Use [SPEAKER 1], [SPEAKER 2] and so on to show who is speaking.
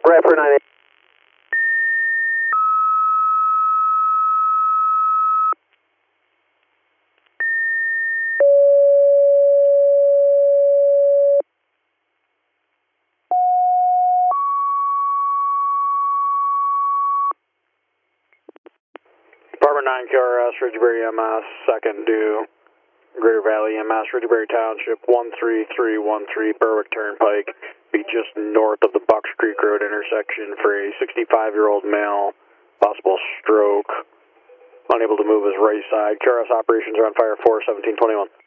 [SPEAKER 1] Right for 9. Department 9 QRS, Ridgebury MS, second due, Greater Valley MS, Ridgebury Township, 13313 Berwick Turnpike, be just north of the Bucks Creek Road intersection for a 65-year-old male, possible stroke, unable to move his right side. QRS operations are on fire 41721.